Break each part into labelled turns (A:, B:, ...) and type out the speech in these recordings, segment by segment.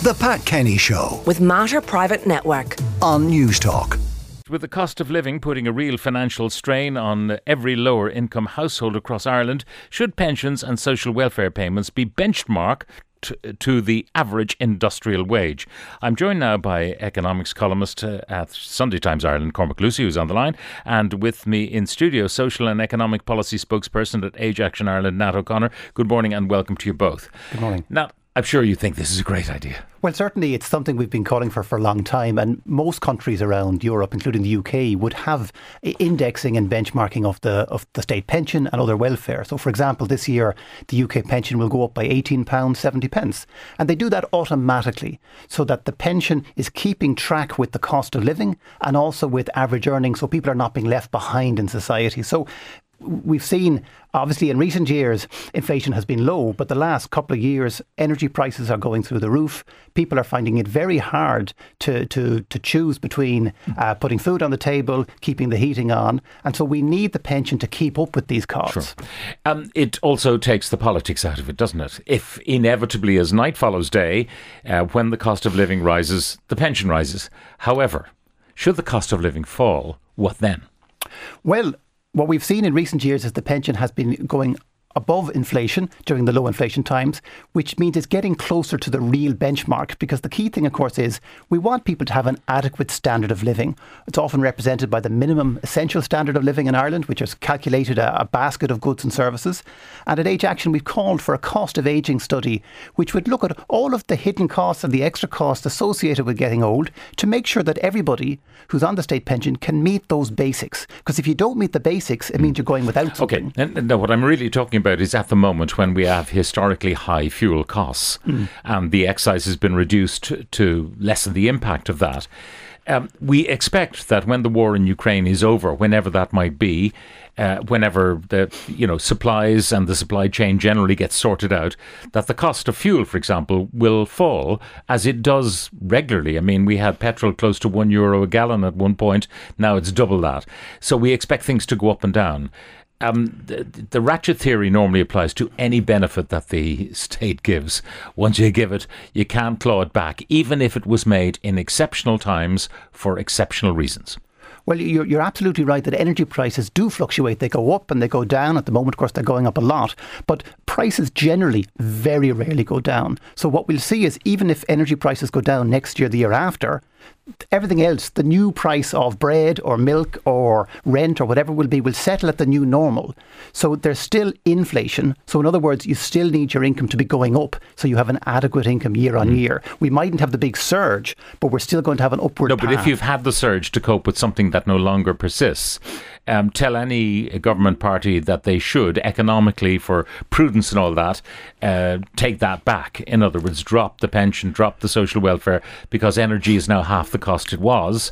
A: The Pat Kenny Show
B: with Mater Private Network
A: on News Talk.
C: With the cost of living putting a real financial strain on every lower income household across Ireland, should pensions and social welfare payments be benchmarked to the average industrial wage? I'm joined now by economics columnist at Sunday Times Ireland, Cormac Lucy, who's on the line, and with me in studio, social and economic policy spokesperson at Age Action Ireland, Nat O'Connor. Good morning and welcome to you both.
D: Good morning.
C: Nat, I'm sure you think this is a great idea.
D: Well, certainly it's something we've been calling for a long time, and most countries around Europe, including the UK, would have indexing and benchmarking of the state pension and other welfare. So, for example, this year the UK pension will go up by £18.70, and they do that automatically so that the pension is keeping track with the cost of living and also with average earnings, so people are not being left behind in society. So we've seen, obviously, in recent years, inflation has been low, but the last couple of years, energy prices are going through the roof. People are finding it very hard to choose between putting food on the table, keeping the heating on. And so we need the pension to keep up with these costs.
C: Sure. It also takes the politics out of it, doesn't it? If inevitably, as night follows day, when the cost of living rises, the pension rises. However, should the cost of living fall, what then?
D: Well, what we've seen in recent years is the pension has been going above inflation during the low inflation times, which means it's getting closer to the real benchmark, because the key thing, of course, is we want people to have an adequate standard of living. It's often represented by the minimum essential standard of living in Ireland, which has calculated a basket of goods and services. And at Age Action, we've called for a cost of ageing study, which would look at all of the hidden costs and the extra costs associated with getting old to make sure that everybody who's on the state pension can meet those basics. Because if you don't meet the basics, it means you're going without something.
C: Okay, and what I'm really talking about is at the moment when we have historically high fuel costs and the excise has been reduced to lessen the impact of that. We expect that when the war in Ukraine is over, whenever that might be, whenever the supplies and the supply chain generally gets sorted out, that the cost of fuel, for example, will fall, as it does regularly. I mean, we had petrol close to €1 a gallon at one point. Now it's double that. So we expect things to go up and down. The ratchet theory normally applies to any benefit that the state gives. Once you give it, you can't claw it back, even if it was made in exceptional times for exceptional reasons.
D: Well, you're absolutely right that energy prices do fluctuate. They go up and they go down. At the moment, of course, they're going up a lot. But prices generally very rarely go down. So what we'll see is even if energy prices go down next year, the year after, everything else, the new price of bread or milk or rent or whatever will settle at the new normal. So there's still inflation. So in other words, you still need your income to be going up so you have an adequate income year on year. We mightn't have the big surge, but we're still going to have an upward path.
C: No, but if you've had the surge to cope with something that no longer persists, tell any government party that they should, economically, for prudence and all that, take that back. In other words, drop the pension, drop the social welfare, because energy is now half the cost it was.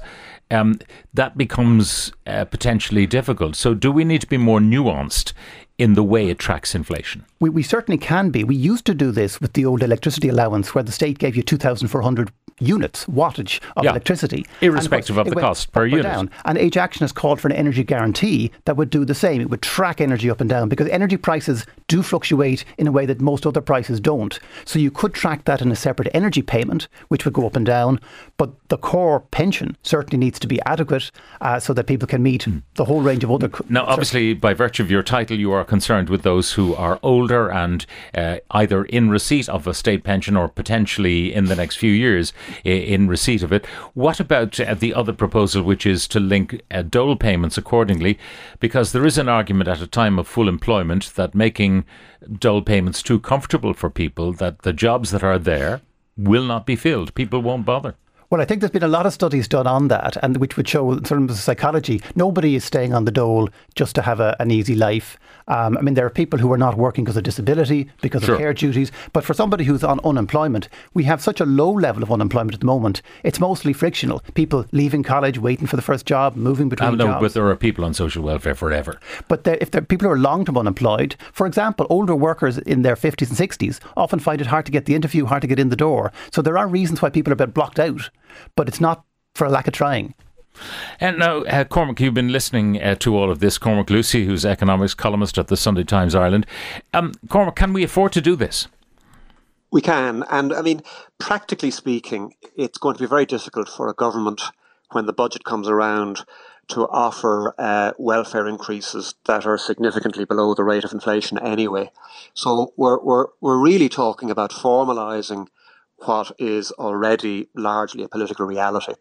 C: That becomes potentially difficult. So do we need to be more nuanced in the way it tracks inflation?
D: We certainly can be. We used to do this with the old electricity allowance, where the state gave you 2,400 units, wattage of electricity.
C: Irrespective of the cost per unit.
D: Down. And Age Action has called for an energy guarantee that would do the same. It would track energy up and down, because energy prices do fluctuate in a way that most other prices don't. So you could track that in a separate energy payment, which would go up and down. But the core pension certainly needs to be adequate so that people can meet the whole range of other...
C: Now, obviously, by virtue of your title, you are concerned with those who are older and either in receipt of a state pension or potentially in the next few years in receipt of it. What about the other proposal, which is to link dole payments accordingly? Because there is an argument at a time of full employment that making dole payments too comfortable for people, that the jobs that are there will not be filled. People won't bother.
D: Well, I think there's been a lot of studies done on that, and which would show, in terms of psychology, nobody is staying on the dole just to have an easy life. I mean, there are people who are not working because of disability, because of care duties. But for somebody who's on unemployment, we have such a low level of unemployment at the moment. It's mostly frictional. People leaving college, waiting for the first job, moving between jobs.
C: But there are people on social welfare forever.
D: But if there are people who are long-term unemployed, for example, older workers in their 50s and 60s often find it hard to get the interview, hard to get in the door. So there are reasons why people are a bit blocked out. But it's not for a lack of trying.
C: And now, Cormac, you've been listening to all of this. Cormac Lucy, who's economics columnist at the Sunday Times Ireland. Cormac, can we afford to do this?
E: We can. And I mean, practically speaking, it's going to be very difficult for a government when the budget comes around to offer welfare increases that are significantly below the rate of inflation anyway. So we're really talking about formalising what is already largely a political reality.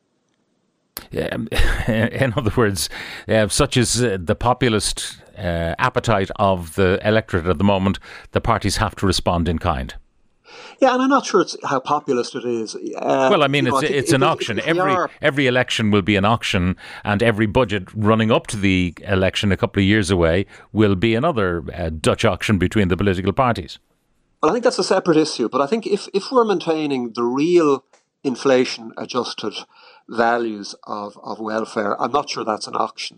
C: In other words, such is the populist appetite of the electorate at the moment, the parties have to respond in kind.
E: Yeah, and I'm not sure it's how populist it is.
C: Well, I mean, it's an auction. Every election will be an auction, and every budget running up to the election a couple of years away will be another Dutch auction between the political parties.
E: Well, I think that's a separate issue, but I think if we're maintaining the real inflation-adjusted values of welfare, I'm not sure that's an auction.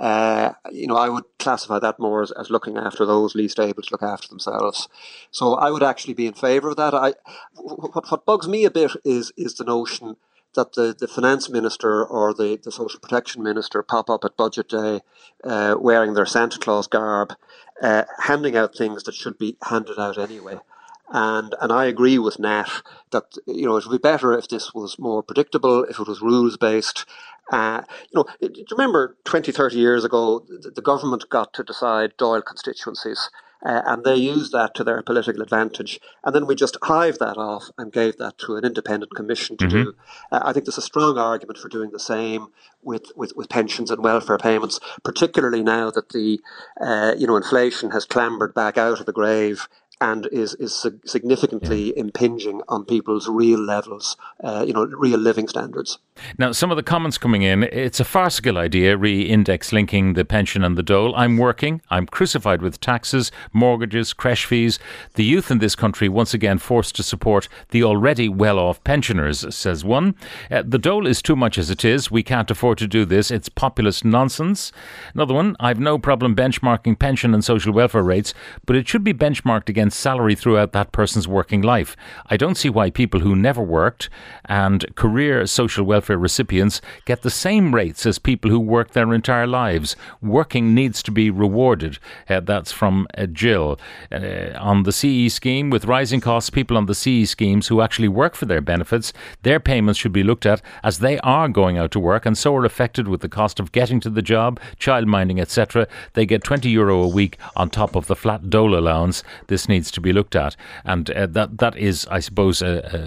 E: I would classify that more as looking after those least able to look after themselves. So I would actually be in favour of that. What bugs me a bit is the notion that the finance minister or the social protection minister pop up at budget day wearing their Santa Claus garb, handing out things that should be handed out anyway. And I agree with Nat that it would be better if this was more predictable, if it was rules based. Do you remember 20, 30 years ago, the government got to decide Dáil constituencies, and they used that to their political advantage. And then we just hived that off and gave that to an independent commission to do. I think there's a strong argument for doing the same with pensions and welfare payments, particularly now that the inflation has clambered back out of the grave and is significantly impinging on people's real levels, real living standards.
C: Now, some of the comments coming in, it's a farcical idea, re-index linking the pension and the dole. I'm working, I'm crucified with taxes, mortgages, creche fees. The youth in this country once again forced to support the already well-off pensioners, says one. The dole is too much as it is. We can't afford to do this. It's populist nonsense. Another one, I've no problem benchmarking pension and social welfare rates, but it should be benchmarked against salary throughout that person's working life. I don't see why people who never worked and career social welfare recipients get the same rates as people who work their entire lives. Working needs to be rewarded. That's from Jill. On the CE scheme, with rising costs, people on the CE schemes who actually work for their benefits, their payments should be looked at as they are going out to work and so are affected with the cost of getting to the job, childminding, etc. They get €20 a week on top of the flat dole allowance. This needs to be looked at. And that is, I suppose,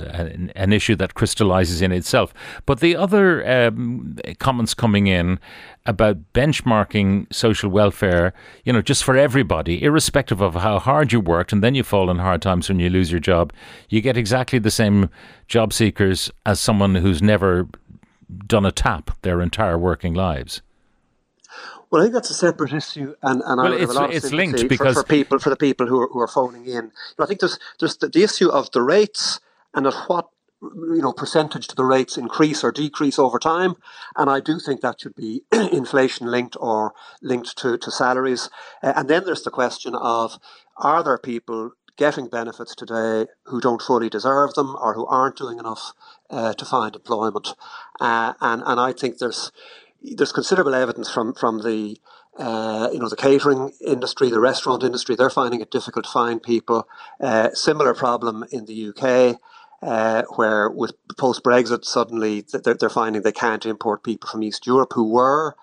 C: an issue that crystallises in itself. But the other comments coming in about benchmarking social welfare, just for everybody, irrespective of how hard you worked, and then you fall in hard times when you lose your job, you get exactly the same job seekers as someone who's never done a tap their entire working lives.
E: Well, I think that's a separate issue, and
C: well,
E: I have a lot
C: it's
E: of
C: linked because
E: for the people who are phoning in. I think there's the issue of the rates and at what percentage do the rates increase or decrease over time, and I do think that should be inflation linked or linked to salaries. And then there's the question of, are there people getting benefits today who don't fully deserve them or who aren't doing enough to find employment? And I think there's considerable evidence from the the catering industry, the restaurant industry. They're finding it difficult to find people. Similar problem in the UK. Where with post-Brexit, suddenly they're finding they can't import people from East Europe who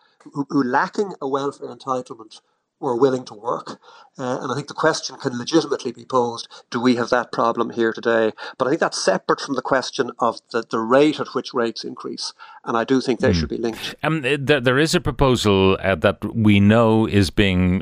E: lacking a welfare entitlement were willing to work. And I think the question can legitimately be posed, do we have that problem here today? But I think that's separate from the question of the rate at which rates increase. And I do think they should be linked.
C: There is a proposal that we know is being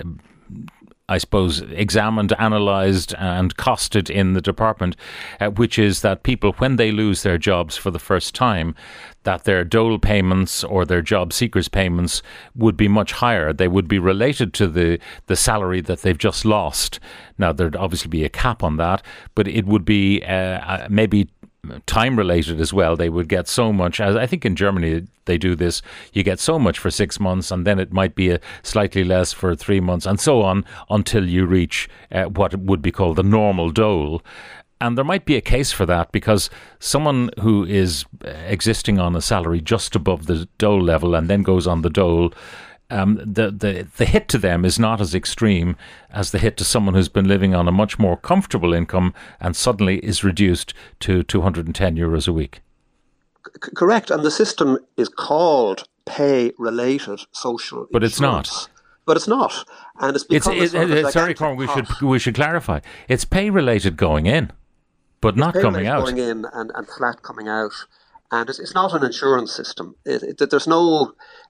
C: I suppose, examined, analysed and costed in the department, which is that people, when they lose their jobs for the first time, that their dole payments or their job seekers payments would be much higher. They would be related to the salary that they've just lost. Now, there'd obviously be a cap on that, but it would be maybe time related as well. They would get so much, as I think in Germany they do this, you get so much for 6 months and then it might be a slightly less for 3 months and so on until you reach what would be called the normal dole. And there might be a case for that because someone who is existing on a salary just above the dole level and then goes on the dole the hit to them is not as extreme as the hit to someone who's been living on a much more comfortable income and suddenly is reduced to €210 a week.
E: Correct, and the system is called pay-related social
C: but
E: insurance.
C: It's not.
E: But it's not, and it's become
C: sorry, Cormac, we should clarify. It's pay-related going in, but not coming out.
E: Going in and flat coming out, and it's not an insurance system. There's no.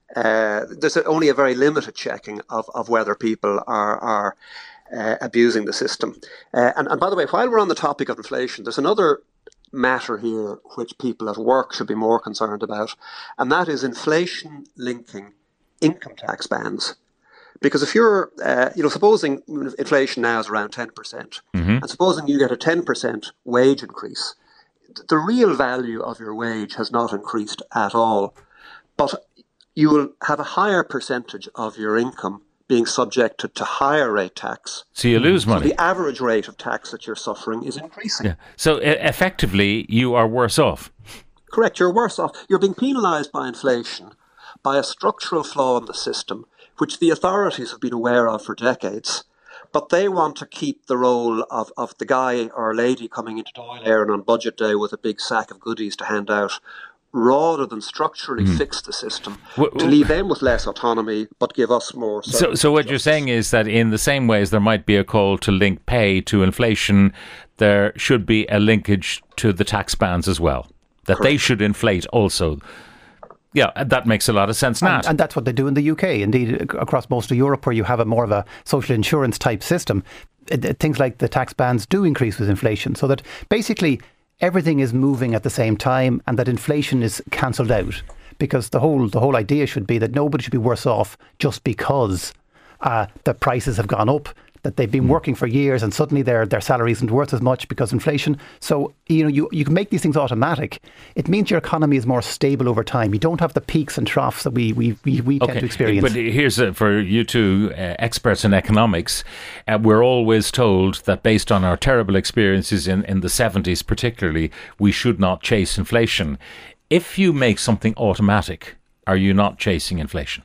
E: There's only a very limited checking of whether people are abusing the system. And by the way, while we're on the topic of inflation, there's another matter here which people at work should be more concerned about, and that is inflation linking income tax bands. Because if you're, supposing inflation now is around 10%, and supposing you get a 10% wage increase, the real value of your wage has not increased at all, but you will have a higher percentage of your income being subjected to higher rate tax.
C: So you lose money.
E: So the average rate of tax that you're suffering is increasing.
C: Yeah. So effectively, you are worse off.
E: Correct, you're worse off. You're being penalised by inflation, by a structural flaw in the system, which the authorities have been aware of for decades. But they want to keep the role of the guy or lady coming into Dáil Éireann on budget day with a big sack of goodies to hand out, rather than structurally fix the system, to leave them with less autonomy, but give us more.
C: So what you're saying is that in the same way as there might be a call to link pay to inflation, there should be a linkage to the tax bands as well, that Correct. They should inflate also. Yeah, that makes a lot of sense, Nat.
D: And that's what they do in the UK, indeed, across most of Europe, where you have a more of a social insurance type system. Things like the tax bands do increase with inflation, so that basically everything is moving at the same time and that inflation is cancelled out, because the whole idea should be that nobody should be worse off just because the prices have gone up, that they've been working for years and suddenly their salary isn't worth as much because inflation. So, you can make these things automatic. It means your economy is more stable over time. You don't have the peaks and troughs that we tend to experience.
C: But here's for you two experts in economics, we're always told that based on our terrible experiences in the 70s particularly, we should not chase inflation. If you make something automatic, are you not chasing inflation?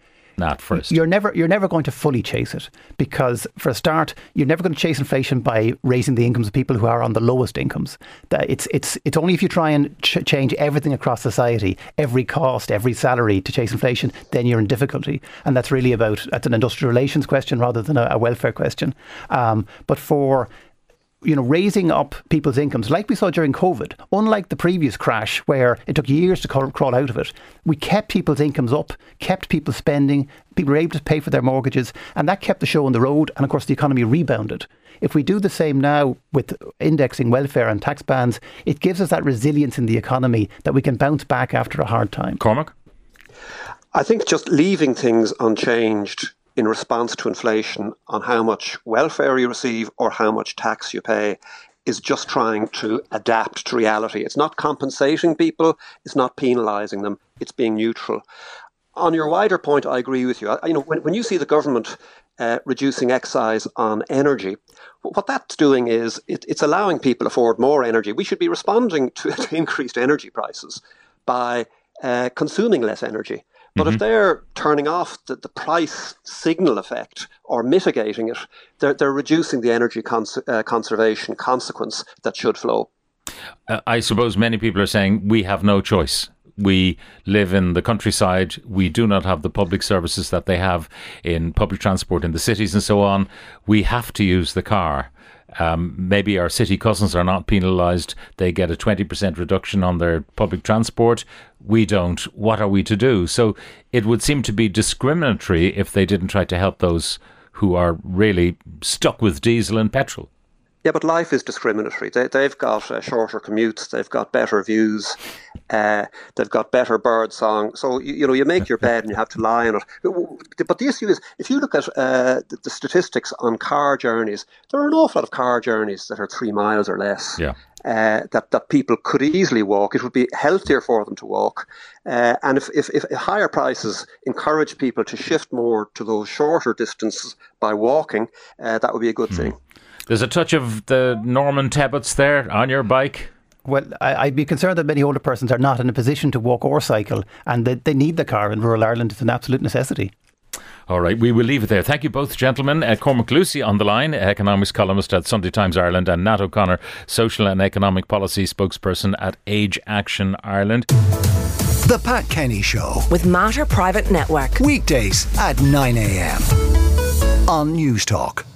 C: Not first.
D: You're never going to fully chase it, because for a start, you're never going to chase inflation by raising the incomes of people who are on the lowest incomes. It's only if you try and change everything across society, every cost, every salary to chase inflation, then you're in difficulty. And that's really that's an industrial relations question rather than a welfare question. But for raising up people's incomes, like we saw during COVID, unlike the previous crash where it took years to crawl out of it, we kept people's incomes up, kept people spending, people were able to pay for their mortgages, and that kept the show on the road, and of course the economy rebounded. If we do the same now with indexing welfare and tax bands, it gives us that resilience in the economy that we can bounce back after a hard time.
C: Cormac?
E: I think just leaving things unchanged in response to inflation on how much welfare you receive or how much tax you pay is just trying to adapt to reality. It's not compensating people, it's not penalising them, it's being neutral. On your wider point, I agree with you. When you see the government reducing excise on energy, what that's doing is it's allowing people to afford more energy. We should be responding to increased energy prices by consuming less energy. But if they're turning off the price signal effect or mitigating it, they're reducing the energy conservation consequence that should flow.
C: I suppose many people are saying we have no choice. We live in the countryside. We do not have the public services that they have in public transport in the cities and so on. We have to use the car. Maybe our city cousins are not penalised. They get a 20% reduction on their public transport. We don't. What are we to do? So it would seem to be discriminatory if they didn't try to help those who are really stuck with diesel and petrol.
E: Yeah, but life is discriminatory. They've got shorter commutes. They've got better views. They've got better bird song. So, you make your bed and you have to lie on it. But the issue is, if you look at the statistics on car journeys, there are an awful lot of car journeys that are 3 miles or less.
C: Yeah.
E: That people could easily walk. It would be healthier for them to walk. And if higher prices encourage people to shift more to those shorter distances by walking, that would be a good thing.
C: There's a touch of the Norman Tebbits there on your bike.
D: Well, I'd be concerned that many older persons are not in a position to walk or cycle, and they need the car in rural Ireland. It's an absolute necessity.
C: All right, we will leave it there. Thank you both, gentlemen. Cormac Lucy on the line, economics columnist at Sunday Times Ireland, and Nat O'Connor, social and economic policy spokesperson at Age Action Ireland.
A: The Pat Kenny Show.
B: With Mater Private Network.
A: Weekdays at 9 a.m. on News Talk.